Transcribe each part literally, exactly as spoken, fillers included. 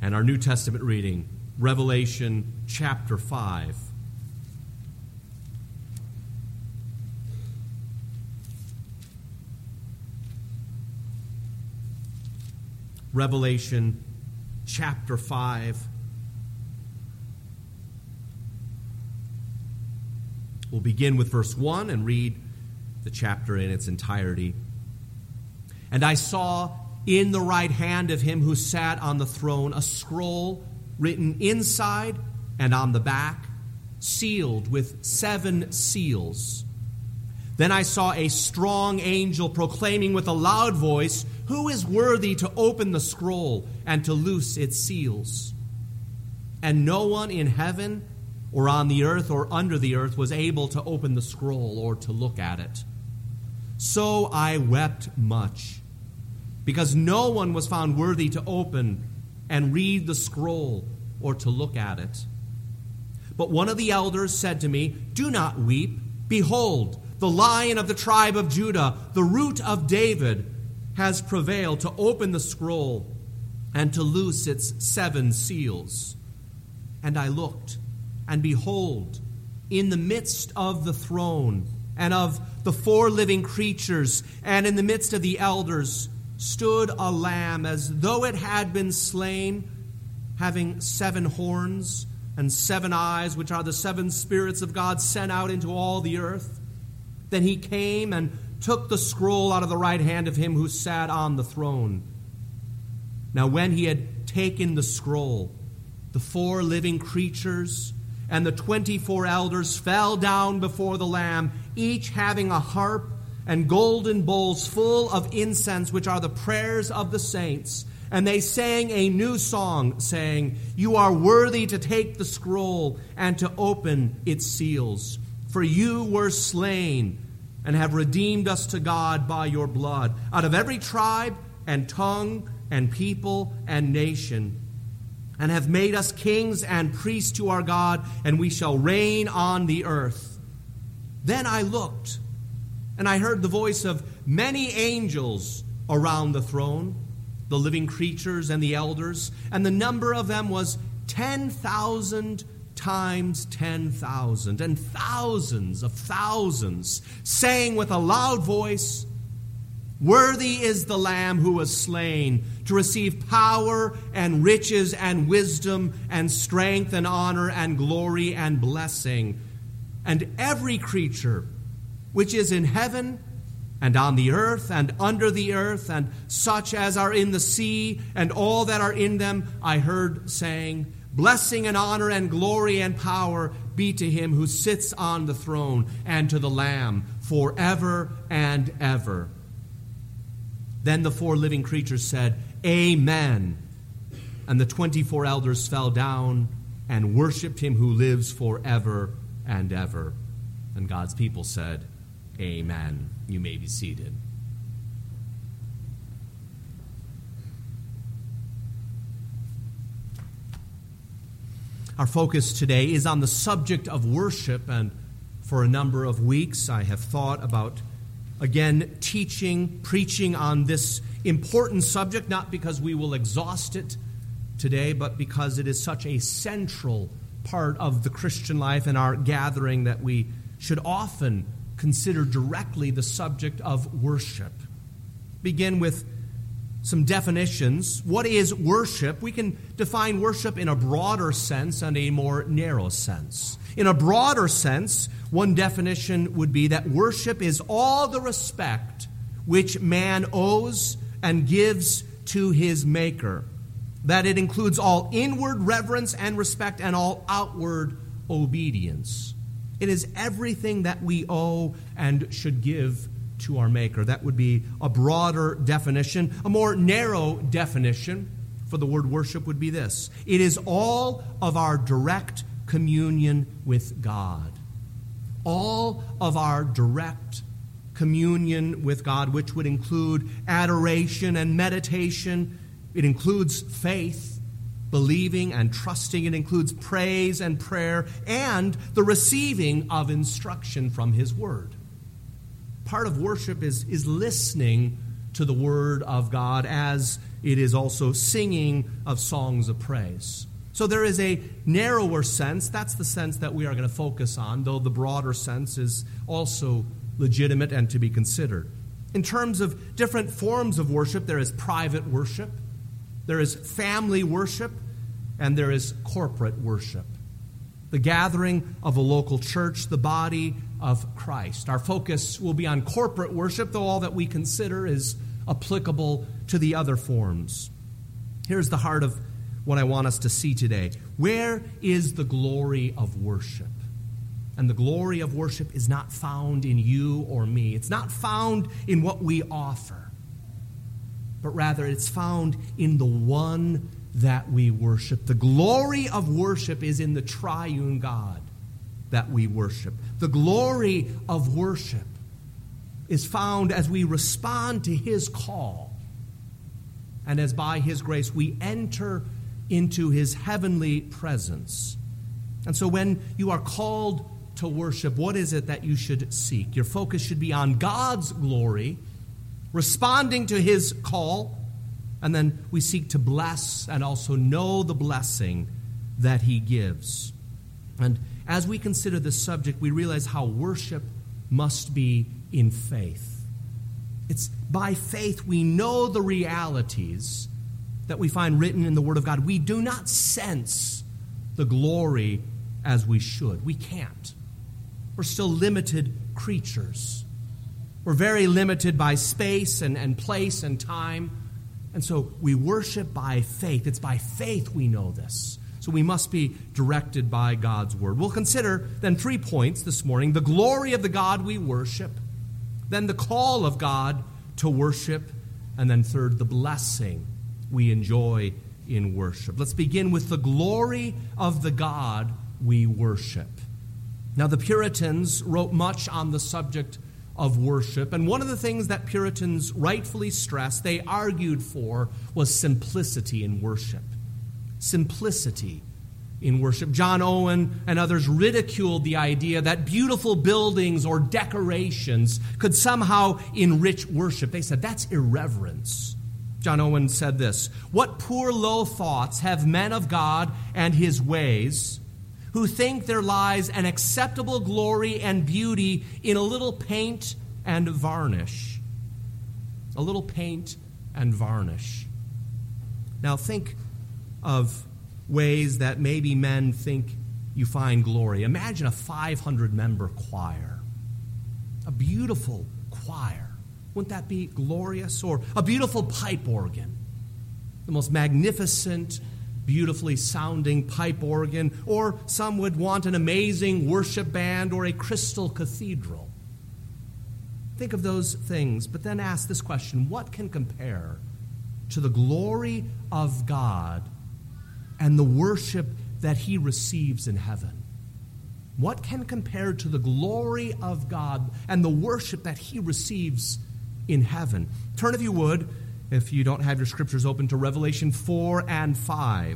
And our New Testament reading, Revelation chapter five. Revelation chapter five. We'll begin with verse one and read the chapter in its entirety. And I saw in the right hand of him who sat on the throne a scroll written inside and on the back, sealed with seven seals. Then I saw a strong angel proclaiming with a loud voice, "Who is worthy to open the scroll and to loose its seals?" And no one in heaven or on the earth or under the earth was able to open the scroll or to look at it. So I wept much, because no one was found worthy to open and read the scroll or to look at it. But one of the elders said to me, "Do not weep. Behold, the Lion of the tribe of Judah, the Root of David, has prevailed to open the scroll and to loose its seven seals." And I looked, and behold, in the midst of the throne and of the four living creatures and in the midst of the elders stood a lamb as though it had been slain, having seven horns and seven eyes, which are the seven spirits of God sent out into all the earth. Then he came and took the scroll out of the right hand of him who sat on the throne. Now when he had taken the scroll, the four living creatures and the twenty-four elders fell down before the Lamb, each having a harp and golden bowls full of incense, which are the prayers of the saints. And they sang a new song, saying, "You are worthy to take the scroll and to open its seals. For you were slain and have redeemed us to God by your blood, out of every tribe and tongue and people and nation, and have made us kings and priests to our God, and we shall reign on the earth." Then I looked, and I heard the voice of many angels around the throne, the living creatures and the elders, and the number of them was ten thousand times ten thousand, and thousands of thousands, saying with a loud voice, "Worthy is the Lamb who was slain to receive power and riches and wisdom and strength and honor and glory and blessing." And every creature which is in heaven and on the earth and under the earth, and such as are in the sea and all that are in them, I heard saying, "Blessing and honor and glory and power be to him who sits on the throne and to the Lamb forever and ever." Then the four living creatures said, "Amen." And the twenty-four elders fell down and worshipped him who lives forever and ever. And God's people said, "Amen." You may be seated. Our focus today is on the subject of worship, and for a number of weeks I have thought about, again, teaching, preaching on this important subject, not because we will exhaust it today, but because it is such a central part of the Christian life and our gathering that we should often consider directly the subject of worship. Begin with some definitions. What is worship? We can define worship in a broader sense and a more narrow sense. In a broader sense, one definition would be that worship is all the respect which man owes and gives to his Maker. That it includes all inward reverence and respect and all outward obedience. It is everything that we owe and should give to our Maker. That would be a broader definition. A more narrow definition for the word worship would be this: it is all of our direct communion with God. All of our direct communion with God, which would include adoration and meditation. It includes faith, believing and trusting. It includes praise and prayer, and the receiving of instruction from His Word. Part of worship is, is listening to the Word of God, as it is also singing of songs of praise. So there is a narrower sense. That's the sense that we are going to focus on, though the broader sense is also legitimate and to be considered. In terms of different forms of worship, there is private worship, there is family worship, and there is corporate worship. The gathering of a local church, the body of Christ. Our focus will be on corporate worship, though all that we consider is applicable to the other forms. Here's the heart of what I want us to see today. Where is the glory of worship? And the glory of worship is not found in you or me. It's not found in what we offer, but rather it's found in the one that we worship. The glory of worship is in the triune God that we worship. The glory of worship is found as we respond to His call, and as by His grace we enter into His heavenly presence. And so when you are called to worship, what is it that you should seek? Your focus should be on God's glory, responding to His call, and then we seek to bless and also know the blessing that He gives. And as we consider this subject, we realize how worship must be in faith. It's by faith we know the realities that we find written in the Word of God. We do not sense the glory as we should. We can't. We're still limited creatures. We're very limited by space and, and place and time. And so we worship by faith. It's by faith we know this. So we must be directed by God's Word. We'll consider then three points this morning. The glory of the God we worship. Then the call of God to worship. And then third, the blessing we enjoy in worship. Let's begin with the glory of the God we worship. Now, the Puritans wrote much on the subject of worship, and one of the things that Puritans rightfully stressed, they argued for, was simplicity in worship. Simplicity in worship. John Owen and others ridiculed the idea that beautiful buildings or decorations could somehow enrich worship. They said, that's irreverence. John Owen said this, "What poor low thoughts have men of God and His ways, who think there lies an acceptable glory and beauty in a little paint and varnish." A little paint and varnish. Now think of ways that maybe men think you find glory. Imagine a five hundred member choir. A beautiful choir. Wouldn't that be glorious? Or a beautiful pipe organ. The most magnificent, beautifully sounding pipe organ. Or some would want an amazing worship band or a crystal cathedral. Think of those things, but then ask this question: what can compare to the glory of God and the worship that He receives in heaven? What can compare to the glory of God and the worship that He receives in heaven? Turn, if you would, if you don't have your scriptures open, to Revelation four and five.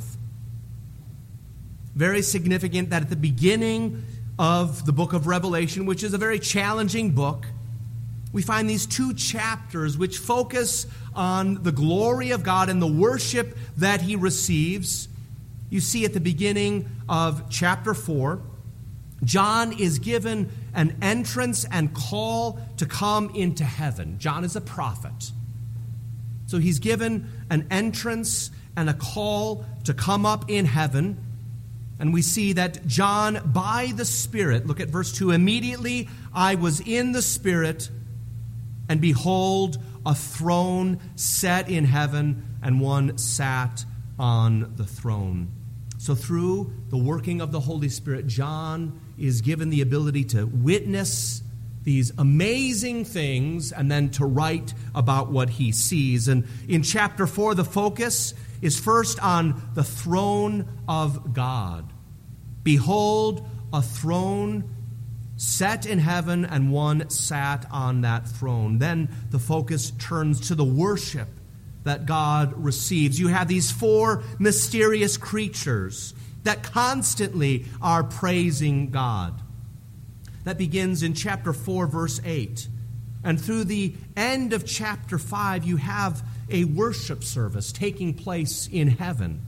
Very significant that at the beginning of the book of Revelation, which is a very challenging book, we find these two chapters which focus on the glory of God and the worship that He receives. You see at the beginning of chapter four, John is given an entrance and call to come into heaven. John is a prophet. So he's given an entrance and a call to come up in heaven. And we see that John, by the Spirit, look at verse two, "Immediately I was in the Spirit, and behold, a throne set in heaven, and one sat on the throne." So through the working of the Holy Spirit, John is given the ability to witness these amazing things and then to write about what he sees. And in chapter four, the focus is first on the throne of God. "Behold, a throne set in heaven, and one sat on that throne." Then the focus turns to the worship that God receives. You have these four mysterious creatures that constantly are praising God. That begins in chapter four, verse eight. And through the end of chapter five, you have a worship service taking place in heaven.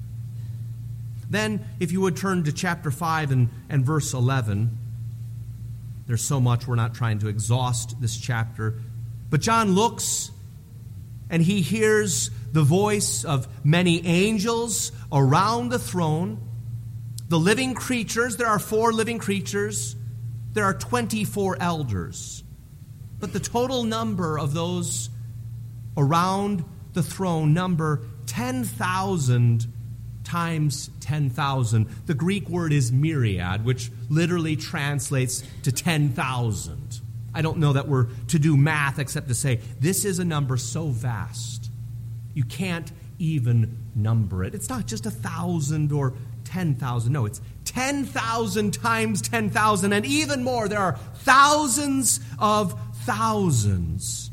Then, if you would turn to chapter five and, and verse eleven, there's so much, we're not trying to exhaust this chapter. But John looks and he hears the voice of many angels around the throne. The living creatures, there are four living creatures. There are twenty-four elders. But the total number of those around the throne number ten thousand times ten thousand. The Greek word is myriad, which literally translates to ten thousand. I don't know that we're to do math except to say this is a number so vast, you can't even number it. It's not just a thousand or ten thousand. No, it's ten thousand times ten thousand, and even more. There are thousands of thousands.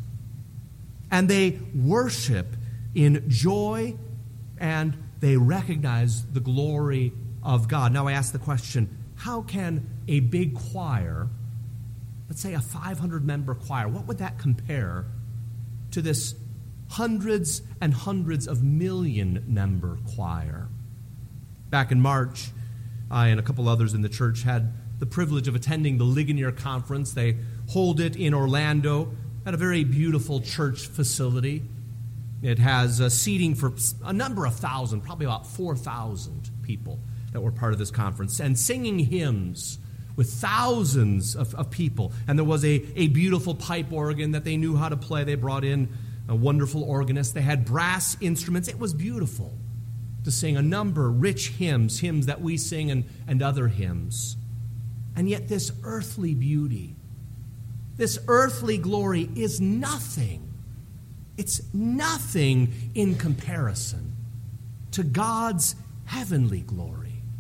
And they worship in joy, and they recognize the glory of God. Now I ask the question, how can a big choir, let's say a five hundred member choir, what would that compare to this hundreds and hundreds of million member choir? Back in March, I and a couple others in the church had the privilege of attending the Ligonier Conference. They hold it in Orlando at a very beautiful church facility. It has uh, seating for a number of thousand, probably about four thousand people that were part of this conference, and singing hymns with thousands of, of people. And there was a, a beautiful pipe organ that they knew how to play. They brought in a wonderful organist. They had brass instruments. It was beautiful to sing a number of rich hymns, hymns that we sing and, and other hymns. And yet this earthly beauty, this earthly glory is nothing. It's nothing in comparison to God's heavenly glory.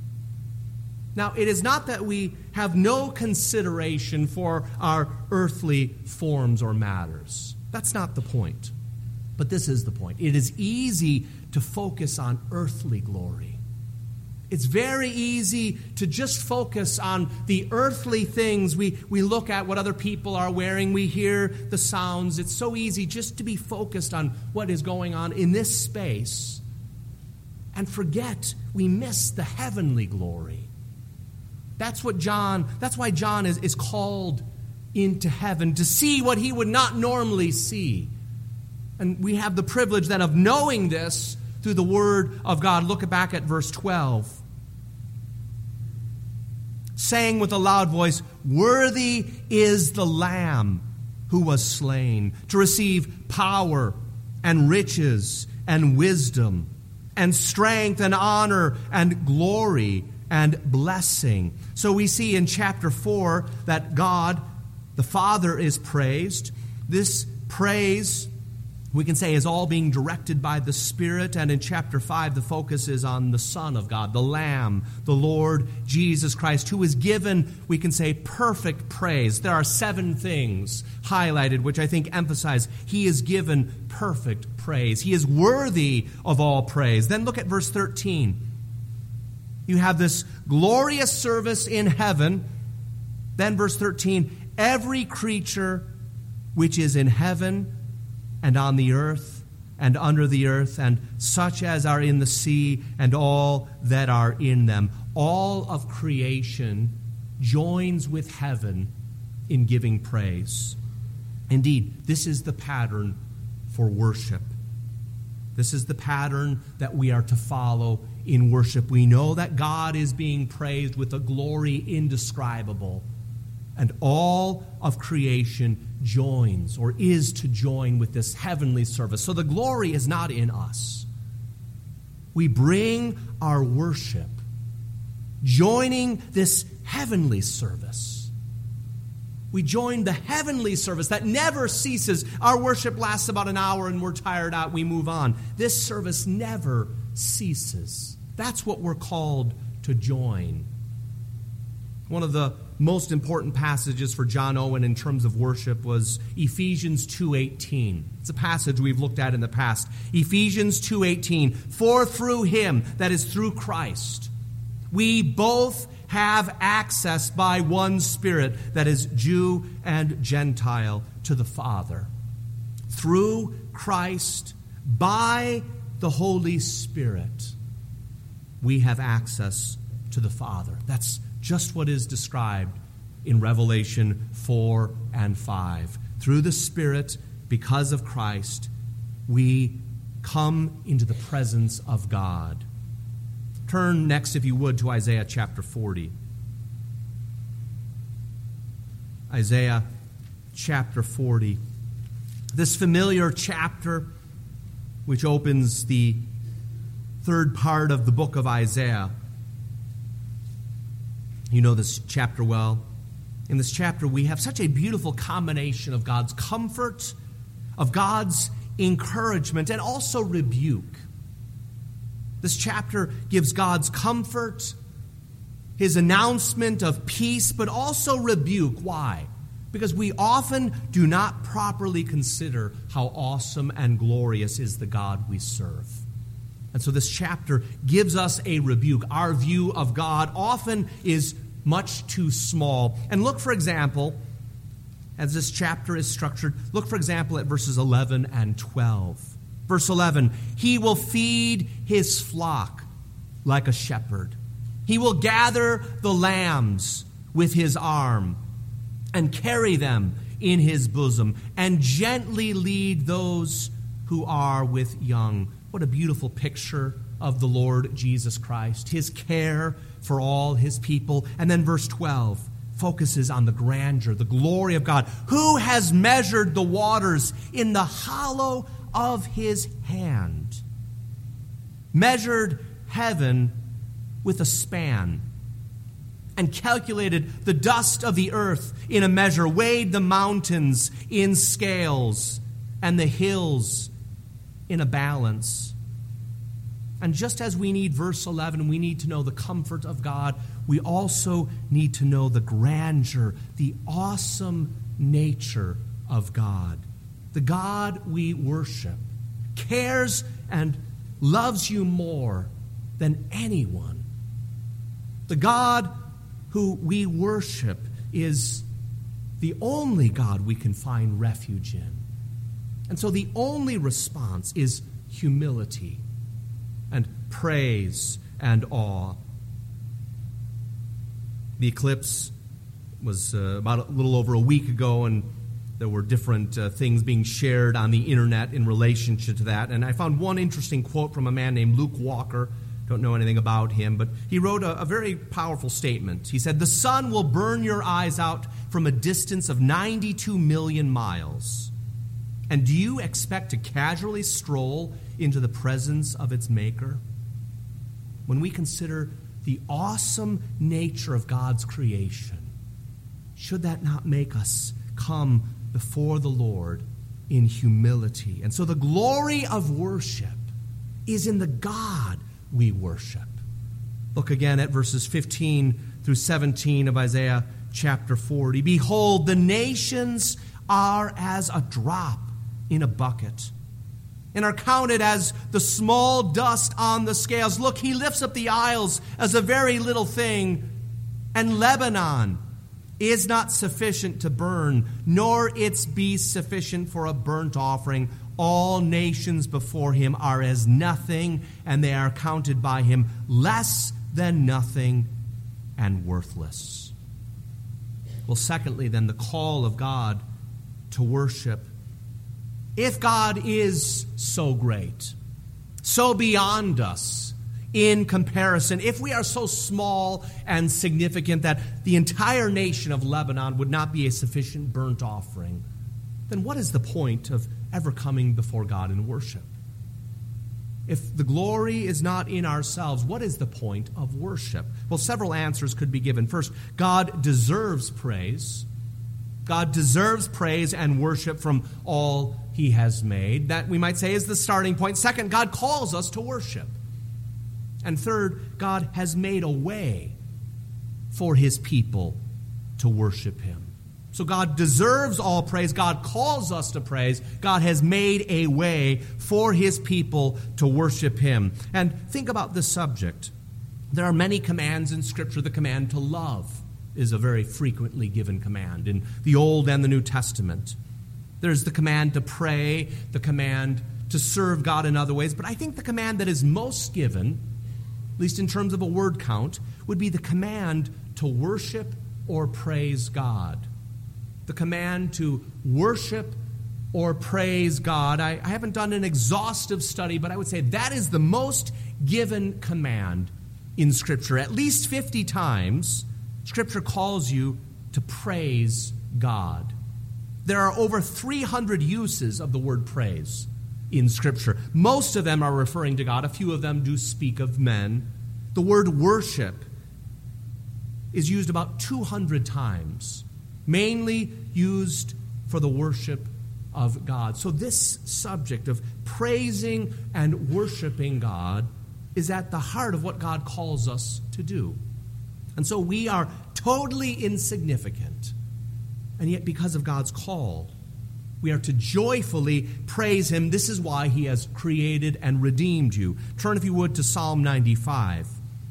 Now, it is not that we have no consideration for our earthly forms or matters. That's not the point. But this is the point. It is easy to focus on earthly glory. It's very easy to just focus on the earthly things. We, we look at what other people are wearing. We hear the sounds. It's so easy just to be focused on what is going on in this space and forget we miss the heavenly glory. That's what John, that's why John is, is called into heaven, to see what he would not normally see. And we have the privilege then of knowing this through the Word of God. Look back at verse twelve. Saying with a loud voice, "Worthy is the Lamb who was slain to receive power and riches and wisdom and strength and honor and glory and blessing." So we see in chapter four that God, the Father, is praised. This praise, we can say, is all being directed by the Spirit. And in chapter five, the focus is on the Son of God, the Lamb, the Lord Jesus Christ, who is given, we can say, perfect praise. There are seven things highlighted, which I think emphasize he is given perfect praise. He is worthy of all praise. Then look at verse thirteen. You have this glorious service in heaven. Then verse thirteen, every creature which is in heaven and on the earth and under the earth, and such as are in the sea, and all that are in them. All of creation joins with heaven in giving praise. Indeed, this is the pattern for worship. This is the pattern that we are to follow in worship. We know that God is being praised with a glory indescribable, and all of creation joins or is to join with this heavenly service. So the glory is not in us. We bring our worship, joining this heavenly service. We join the heavenly service that never ceases. Our worship lasts about an hour and we're tired out, we move on. This service never ceases. That's what we're called to join. One of the most important passages for John Owen in terms of worship was Ephesians two eighteen. It's a passage we've looked at in the past. Ephesians two eighteen. For through him, that is through Christ, we both have access by one Spirit, that is Jew and Gentile, to the Father. Through Christ, by the Holy Spirit, we have access to the Father. That's just what is described in Revelation four and five. Through the Spirit, because of Christ, we come into the presence of God. Turn next, if you would, to Isaiah chapter forty. Isaiah chapter forty. This familiar chapter, which opens the third part of the book of Isaiah. You know this chapter well. In this chapter, we have such a beautiful combination of God's comfort, of God's encouragement, and also rebuke. This chapter gives God's comfort, his announcement of peace, but also rebuke. Why? Because we often do not properly consider how awesome and glorious is the God we serve. And so this chapter gives us a rebuke. Our view of God often is much too small. And look, for example, as this chapter is structured, look, for example, at verses eleven and twelve. Verse eleven, he will feed his flock like a shepherd. He will gather the lambs with his arm and carry them in his bosom and gently lead those who are with young. What a beautiful picture of the Lord Jesus Christ, his care for all his people. And then verse twelve focuses on the grandeur, the glory of God. Who has measured the waters in the hollow of his hand? Measured heaven with a span, and calculated the dust of the earth in a measure, weighed the mountains in scales, and the hills in a balance. And just as we need verse eleven, we need to know the comfort of God, we also need to know the grandeur, the awesome nature of God. The God we worship cares and loves you more than anyone. The God who we worship is the only God we can find refuge in. And so the only response is humility and praise and awe. The eclipse was uh, about a little over a week ago, and there were different uh, things being shared on the internet in relationship to that. And I found one interesting quote from a man named Luke Walker. Don't know anything about him, but he wrote a, a very powerful statement. He said, "The sun will burn your eyes out from a distance of ninety-two million miles. And do you expect to casually stroll into the presence of its maker?" When we consider the awesome nature of God's creation, should that not make us come before the Lord in humility? And so the glory of worship is in the God we worship. Look again at verses fifteen through seventeen of Isaiah chapter forty. Behold, the nations are as a drop in a bucket, and are counted as the small dust on the scales. Look, he lifts up the isles as a very little thing, and Lebanon is not sufficient to burn, nor its beasts sufficient for a burnt offering. All nations before him are as nothing, and they are counted by him less than nothing and worthless. Well, secondly, then, the call of God to worship. If God is so great, so beyond us in comparison, if we are so small and significant that the entire nation of Lebanon would not be a sufficient burnt offering, then what is the point of ever coming before God in worship? If the glory is not in ourselves, what is the point of worship? Well, several answers could be given. First, God deserves praise. God deserves praise and worship from all he has made. That, we might say, is the starting point. Second, God calls us to worship. And third, God has made a way for his people to worship him. So God deserves all praise. God calls us to praise. God has made a way for his people to worship him. And think about this subject. There are many commands in Scripture. The command to love is a very frequently given command in the Old and the New Testament. There's the command to pray, the command to serve God in other ways. But I think the command that is most given, at least in terms of a word count, would be the command to worship or praise God. The command to worship or praise God. I, I haven't done an exhaustive study, but I would say that is the most given command in Scripture. At least fifty times, Scripture calls you to praise God. There are over three hundred uses of the word praise in Scripture. Most of them are referring to God. A few of them do speak of men. The word worship is used about two hundred times, mainly used for the worship of God. So this subject of praising and worshiping God is at the heart of what God calls us to do. And so we are totally insignificant. And yet because of God's call, we are to joyfully praise Him. This is why He has created and redeemed you. Turn, if you would, to Psalm ninety-five.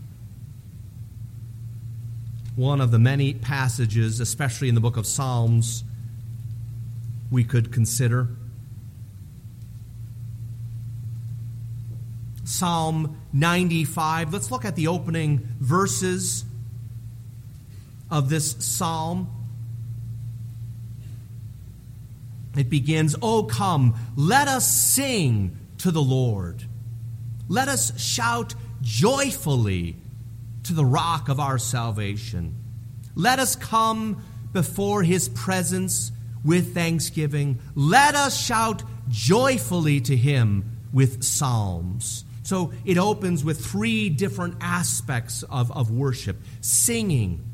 One of the many passages, especially in the book of Psalms, we could consider. Psalm ninety-five. Let's look at the opening verses of this psalm. It begins, "O come, let us sing to the Lord. Let us shout joyfully to the rock of our salvation. Let us come before His presence with thanksgiving. Let us shout joyfully to Him with psalms." So it opens with three different aspects of, of worship. Singing,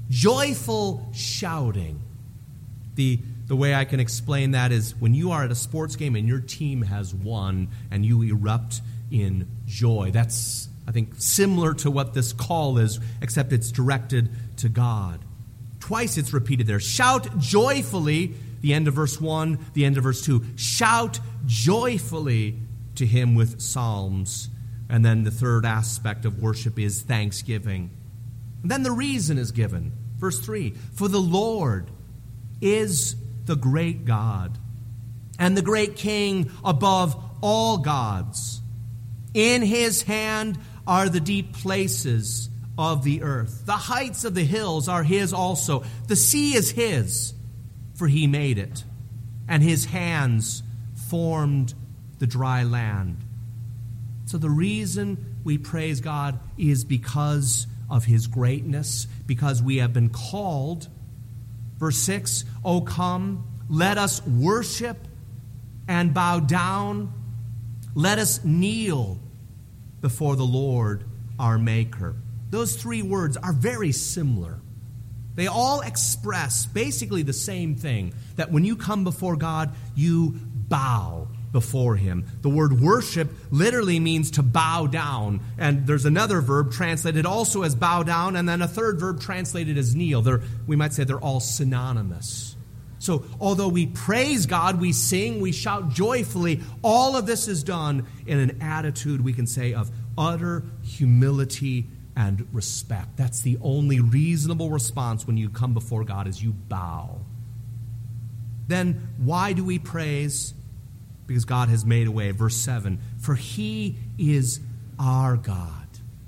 joyful shouting. The, the way I can explain that is when you are at a sports game and your team has won and you erupt in joy. That's, I think, similar to what this call is, except it's directed to God. Twice it's repeated there. Shout joyfully, the end of verse one, the end of verse two. Shout joyfully to Him with psalms. And then the third aspect of worship is thanksgiving. And then the reason is given. Verse three, "For the Lord is the great God and the great King above all gods. In His hand are the deep places of the earth. The heights of the hills are His also. The sea is His, for He made it, and His hands formed the dry land." So the reason we praise God is because of His greatness, because we have been called. Verse six, "O come, let us worship and bow down. Let us kneel before the Lord our Maker." Those three words are very similar. They all express basically the same thing, that when you come before God, you bow before Him. The word worship literally means to bow down, and there's another verb translated also as bow down, and then a third verb translated as kneel. They're, we might say they're all synonymous. So although we praise God, we sing, we shout joyfully, all of this is done in an attitude, we can say, of utter humility and respect. That's the only reasonable response when you come before God, is you bow. Then why do we praise? Because God has made a way. Verse seven, "For He is our God."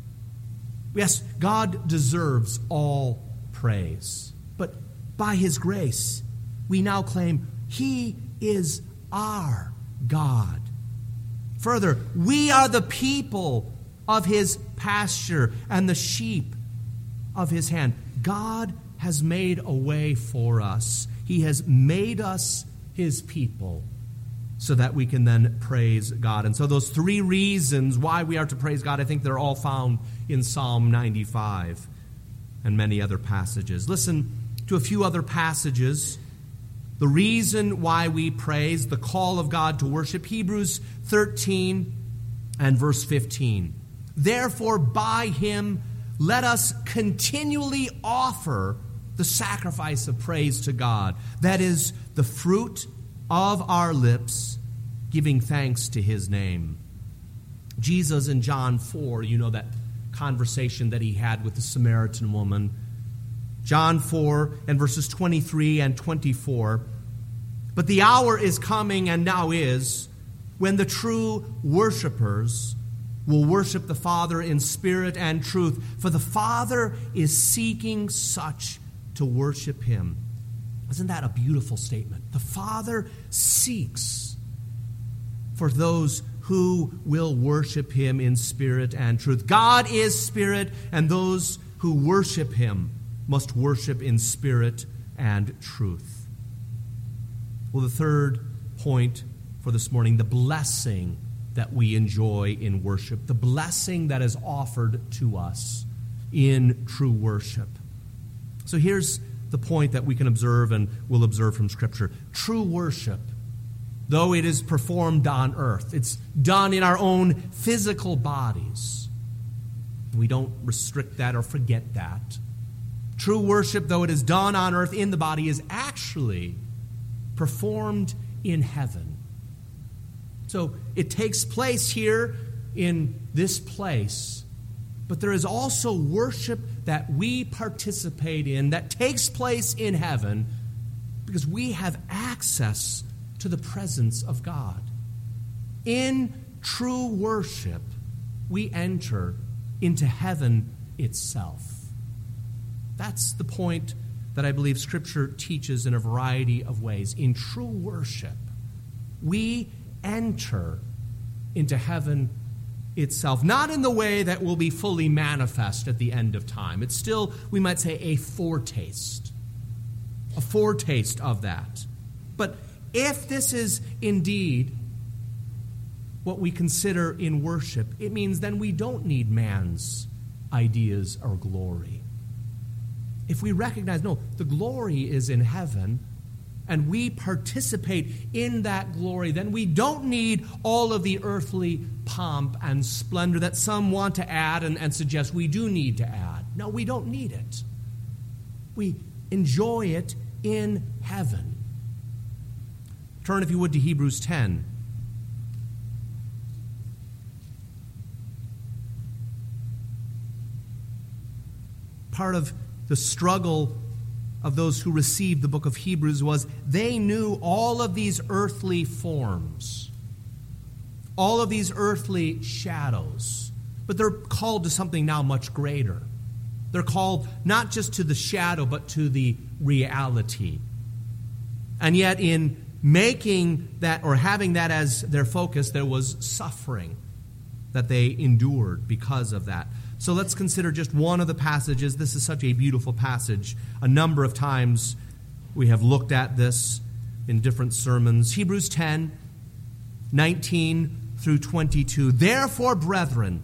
Yes, God deserves all praise. But by His grace, we now claim He is our God. Further, we are the people of His pasture and the sheep of His hand. God has made a way for us. He has made us His people so that we can then praise God. And so those three reasons why we are to praise God, I think they're all found in Psalm ninety-five and many other passages. Listen to a few other passages. The reason why we praise, the call of God to worship. Hebrews thirteen and verse fifteen. "Therefore by Him let us continually offer the sacrifice of praise to God. That is the fruit of our lips, giving thanks to His name." Jesus in John four, you know that conversation that He had with the Samaritan woman. John four and verses twenty-three and twenty-four. But the hour is coming, and now is, when the true worshipers will worship the Father in spirit and truth, for the Father is seeking such to worship him. Isn't that a beautiful statement? The Father seeks for those who will worship him in spirit and truth. God is spirit, and those who worship him must worship in spirit and truth. Well, the third point for this morning, the blessing that we enjoy in worship, the blessing that is offered to us in true worship. So here's the point that we can observe and will observe from Scripture. True worship, though it is performed on earth, it's done in our own physical bodies. We don't restrict that or forget that. True worship, though it is done on earth in the body, is actually performed in heaven. So it takes place here in this place, but there is also worship that we participate in that takes place in heaven because we have access to the presence of God. In true worship, we enter into heaven itself. That's the point that I believe Scripture teaches in a variety of ways. In true worship, we enter into heaven itself, not in the way that will be fully manifest at the end of time. It's still, we might say, a foretaste, a foretaste of that. But if this is indeed what we consider in worship, it means then we don't need man's ideas or glory. If we recognize, no, the glory is in heaven, and we participate in that glory, then we don't need all of the earthly pomp and splendor that some want to add and, and suggest we do need to add. No, we don't need it. We enjoy it in heaven. Turn, if you would, to Hebrews ten. Part of the struggle of those who received the book of Hebrews was they knew all of these earthly forms, all of these earthly shadows, but they're called to something now much greater. They're called not just to the shadow, but to the reality. And yet in making that or having that as their focus, there was suffering that they endured because of that. So let's consider just one of the passages. This is such a beautiful passage. A number of times we have looked at this in different sermons. Hebrews ten, nineteen through twenty-two. Therefore, brethren,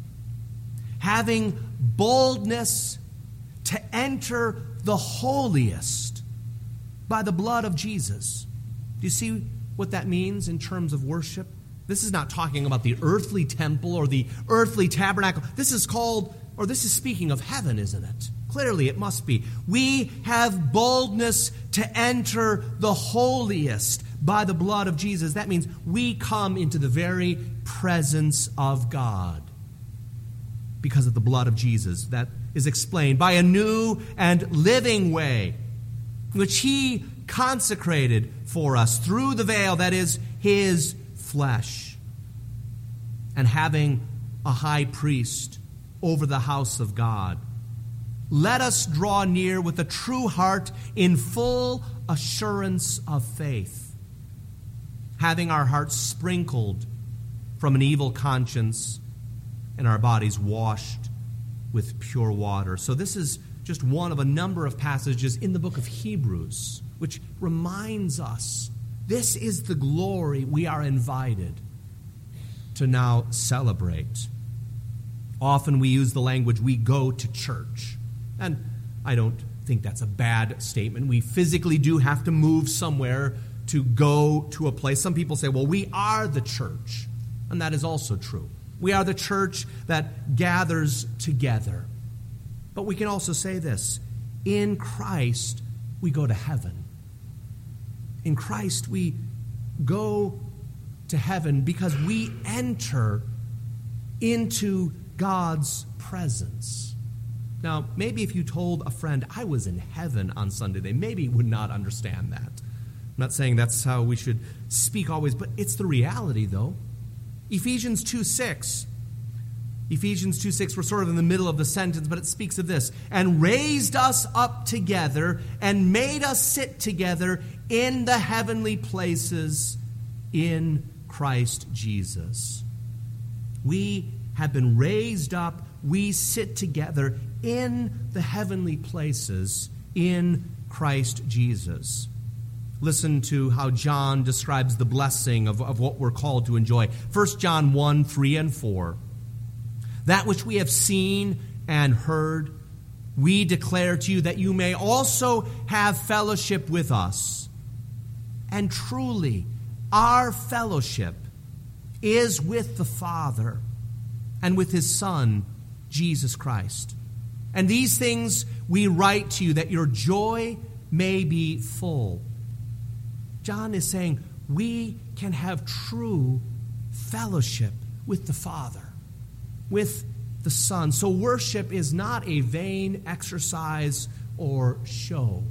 having boldness to enter the holiest by the blood of Jesus. Do you see what that means in terms of worship? This is not talking about the earthly temple or the earthly tabernacle. This is called, or this is speaking of heaven, isn't it? Clearly it must be. We have boldness to enter the holiest by the blood of Jesus. That means we come into the very presence of God because of the blood of Jesus. That is explained by a new and living way, which he consecrated for us through the veil, that is his flesh. And having a high priest over the house of God, let us draw near with a true heart in full assurance of faith, having our hearts sprinkled from an evil conscience and our bodies washed with pure water. So this is just one of a number of passages in the book of Hebrews, which reminds us this is the glory we are invited to now celebrate. Often we use the language, we go to church. And I don't think that's a bad statement. We physically do have to move somewhere to go to a place. Some people say, well, we are the church. And that is also true. We are the church that gathers together. But we can also say this, in Christ we go to heaven. In Christ, we go to heaven because we enter into God's presence. Now, maybe if you told a friend, I was in heaven on Sunday, they maybe would not understand that. not saying that's how we should speak always, but it's the reality, though. Ephesians two six. Ephesians two six, we're sort of in the middle of the sentence, but it speaks of this. And raised us up together and made us sit together in the heavenly places in Christ Jesus. We have been raised up. We sit together in the heavenly places in Christ Jesus. Listen to how John describes the blessing of, of what we're called to enjoy. First John one, three and four. That which we have seen and heard, we declare to you that you may also have fellowship with us. And truly, our fellowship is with the Father and with his Son, Jesus Christ. And these things we write to you that your joy may be full. John is saying we can have true fellowship with the Father, with the Son. So worship is not a vain exercise or show.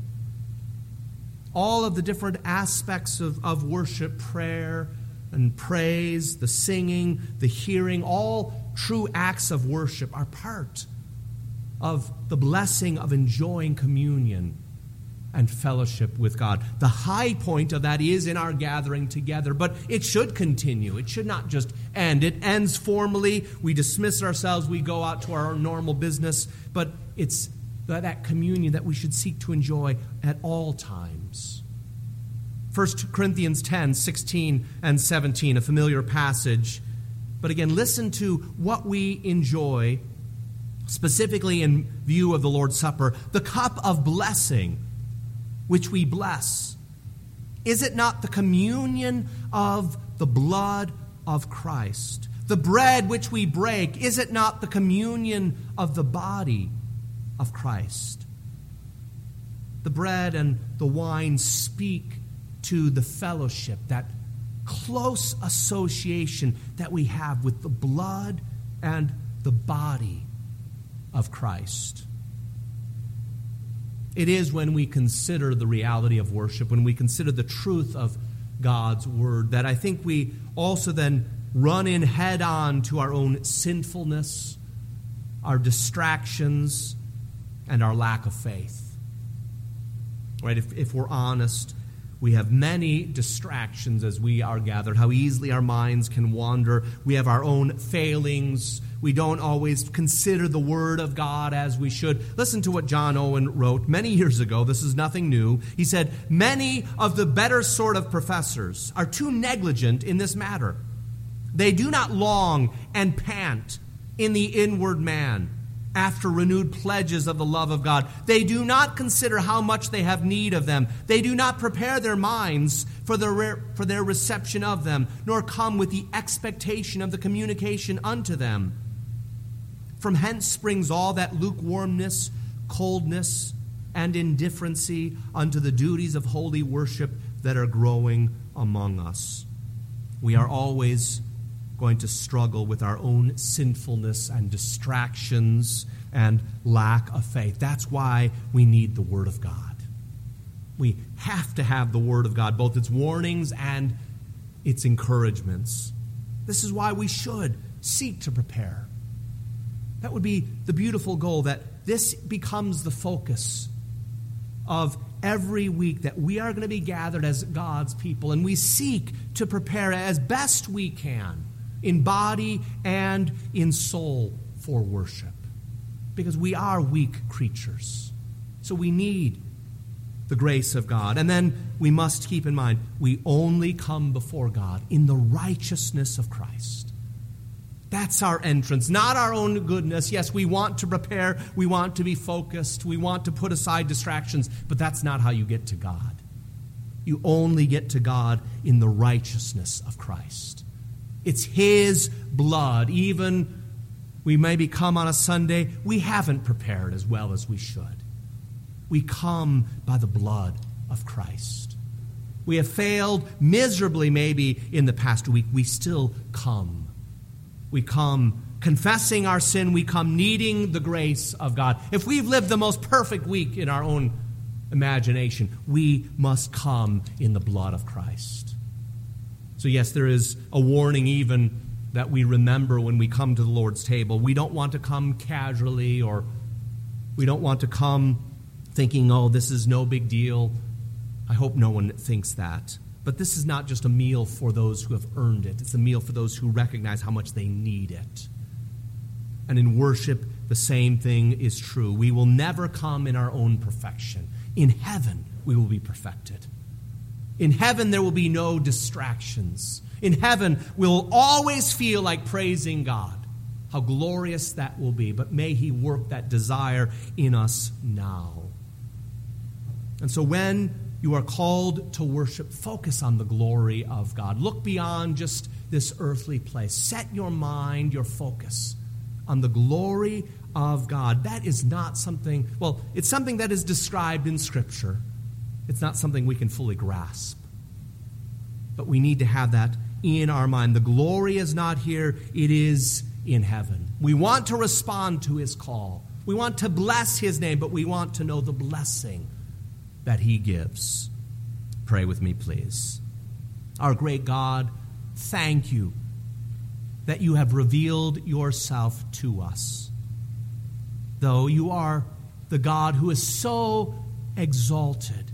All of the different aspects of, of worship, prayer and praise, the singing, the hearing, all true acts of worship are part of the blessing of enjoying communion and fellowship with God. The high point of that is in our gathering together, but it should continue. It should not just end. It ends formally. We dismiss ourselves. We go out to our normal business, but it's that communion that we should seek to enjoy at all times. First Corinthians ten, sixteen and seventeen, a familiar passage. But again, listen to what we enjoy, specifically in view of the Lord's Supper. The cup of blessing, which we bless, is it not the communion of the blood of Christ? The bread which we break, is it not the communion of the body of Christ? The bread and the wine speak to the fellowship, that close association that we have with the blood and the body of Christ. It is when we consider the reality of worship, when we consider the truth of God's word, that I think we also then run in head on to our own sinfulness, our distractions, and our lack of faith. Right? If, if we're honest, we have many distractions as we are gathered, how easily our minds can wander. We have our own failings. We don't always consider the Word of God as we should. Listen to what John Owen wrote many years ago. This is nothing new. He said, many of the better sort of professors are too negligent in this matter. They do not long and pant in the inward man after renewed pledges of the love of God. They do not consider how much they have need of them. They do not prepare their minds for their, for their reception of them, nor come with the expectation of the communication unto them. From hence springs all that lukewarmness, coldness, and indifferency unto the duties of holy worship that are growing among us. We are always going to struggle with our own sinfulness and distractions and lack of faith. That's why we need the Word of God. We have to have the Word of God, both its warnings and its encouragements. This is why we should seek to prepare. That would be the beautiful goal, that this becomes the focus of every week, that we are going to be gathered as God's people, and we seek to prepare as best we can in body and in soul for worship, because we are weak creatures. So we need the grace of God. And then we must keep in mind, we only come before God in the righteousness of Christ. That's our entrance, not our own goodness. Yes, we want to prepare, we want to be focused, we want to put aside distractions, but that's not how you get to God. You only get to God in the righteousness of Christ. It's His blood. Even we maybe come on a Sunday, we haven't prepared as well as we should. We come by the blood of Christ. We have failed miserably maybe in the past week. We still come. We come confessing our sin. We come needing the grace of God. If we've lived the most perfect week in our own imagination. We must come in the blood of Christ. So yes, there is a warning even that we remember when we come to the Lord's table. We don't want to come casually, or we don't want to come thinking, oh, this is no big deal. I hope no one thinks that. But this is not just a meal for those who have earned it. It's a meal for those who recognize how much they need it. And in worship, the same thing is true. We will never come in our own perfection. In heaven, we will be perfected. In heaven, there will be no distractions. In heaven, we'll always feel like praising God. How glorious that will be. But may He work that desire in us now. And so when you are called to worship, focus on the glory of God. Look beyond just this earthly place. Set your mind, your focus on the glory of God. That is not something, well, it's something that is described in Scripture. It's not something we can fully grasp. But we need to have that in our mind. The glory is not here, it is in heaven. We want to respond to His call. We want to bless His name, but we want to know the blessing that He gives. Pray with me, please. Our great God, thank You that You have revealed Yourself to us. Though You are the God who is so exalted,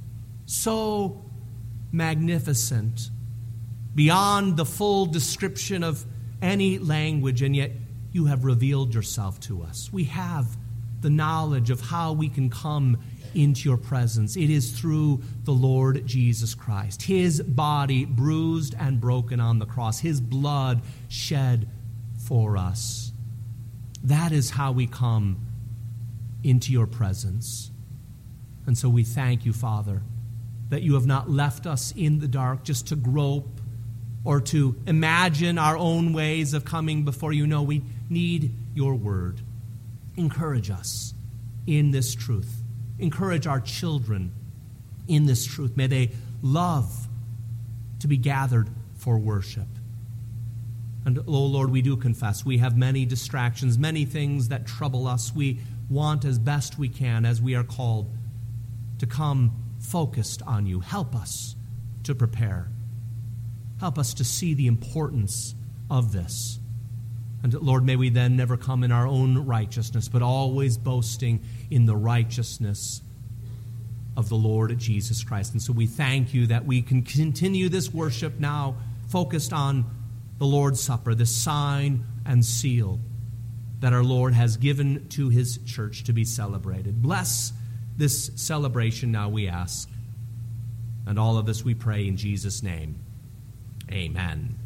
so magnificent, beyond the full description of any language, and yet You have revealed Yourself to us. We have the knowledge of how we can come into Your presence. It is through the Lord Jesus Christ. His body bruised and broken on the cross. His blood shed for us. That is how we come into Your presence. And so we thank You, Father, that You have not left us in the dark just to grope or to imagine our own ways of coming before You. No, we need Your word. Encourage us in this truth. Encourage our children in this truth. May they love to be gathered for worship. And, oh Lord, we do confess we have many distractions, many things that trouble us. We want as best we can, as we are called, to come focused on You. Help us to prepare. Help us to see the importance of this. And Lord, may we then never come in our own righteousness, but always boasting in the righteousness of the Lord Jesus Christ. And so we thank You that we can continue this worship now focused on the Lord's Supper, the sign and seal that our Lord has given to His church to be celebrated. Bless this celebration now, we ask. And all of this we pray in Jesus' name. Amen.